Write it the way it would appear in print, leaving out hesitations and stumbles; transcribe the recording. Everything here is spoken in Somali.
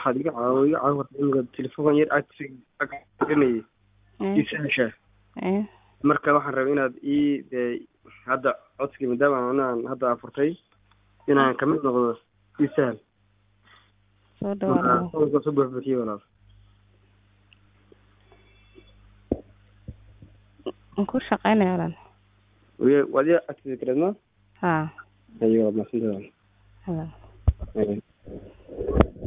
waxaad iga caawinaysaa in telefoon yar agtiganay isasha marka waxaan rabaa inaad hadda codsiga maadaama aan hadda furtay inaan kamid noqdo isahal soo dhawaada soo buuxiyo walaal ku shaqeynaya walaal wadiya active kredma ha ayo ma sinda hala